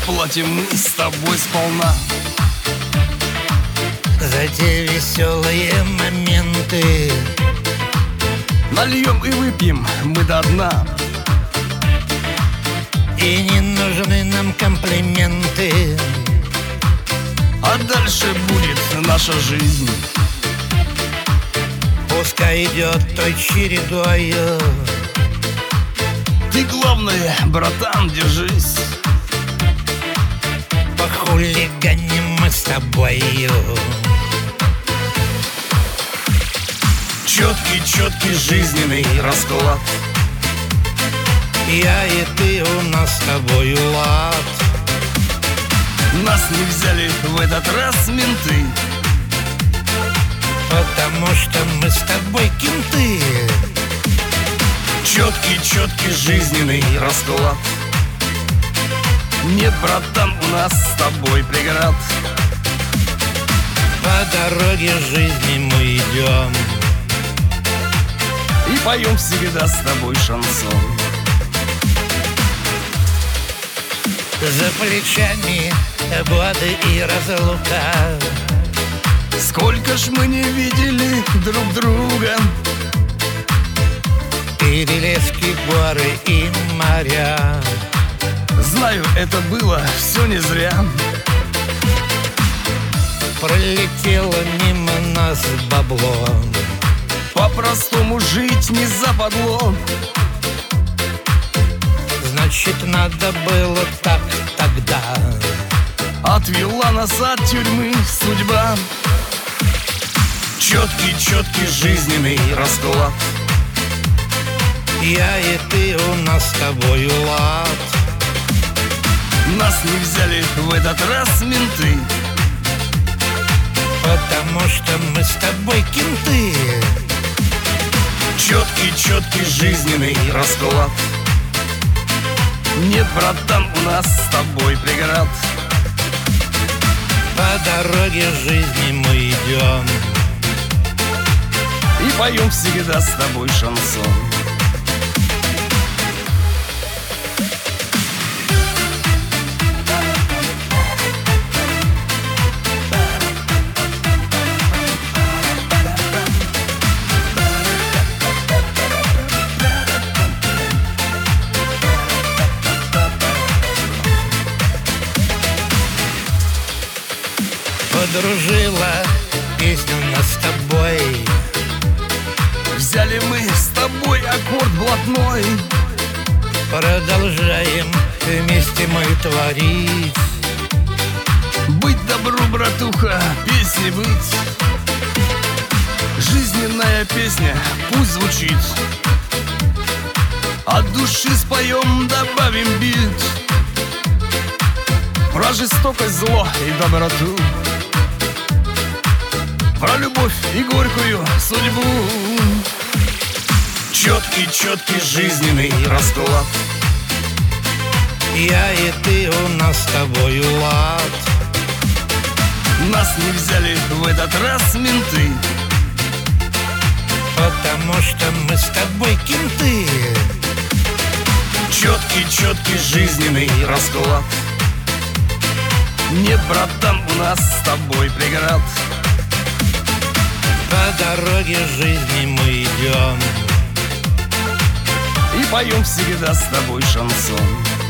заплатим мы с тобой сполна за те веселые моменты. Нальем и выпьем мы до дна, и не нужны нам комплименты. а дальше будет наша жизнь. Пускай идет той чередою. Ты, главное, братан, держись. Похулиганим мы с тобою. Четкий жизненный расклад. Я и ты, у нас с тобою лад. Нас не взяли в этот раз менты, потому что мы с тобой кенты. Четкий жизненный расклад. Нет, братан, у нас с тобой преград. По дороге жизни мы идем и поем всегда с тобой шансон. За плечами годы и разлука. Сколько ж мы не видели друг друга. Перелески, горы и моря. Знаю, это было все не зря. Пролетело мимо нас бабло. По-простому жить не западло. Значит, надо было так тогда. Отвела нас от тюрьмы судьба. Четкий жизненный расклад. Я и ты, у нас с тобою лад. Нас не взяли в этот раз менты, потому что мы с тобой кенты. Четкий жизненный расклад. Нет, братан, у нас с тобой преград. По дороге жизни мы идем и поем всегда с тобой шансон. Подружила песню нас с тобой. Взяли мы с тобой аккорд блатной. Продолжаем вместе мы творить. Быть добру, братуха, песни быть. Жизненная песня пусть звучит. От души споем, добавим бит. Про жестокость, зло и доброту, про любовь и горькую судьбу. Четкий жизненный расклад. Я и ты, у нас с тобою лад. Нас не взяли в этот раз менты, потому что мы с тобой кенты. Четкий жизненный расклад. Нет, братан, у нас с тобой преград. По дороге жизни мы идем и поем всегда с тобой шансон.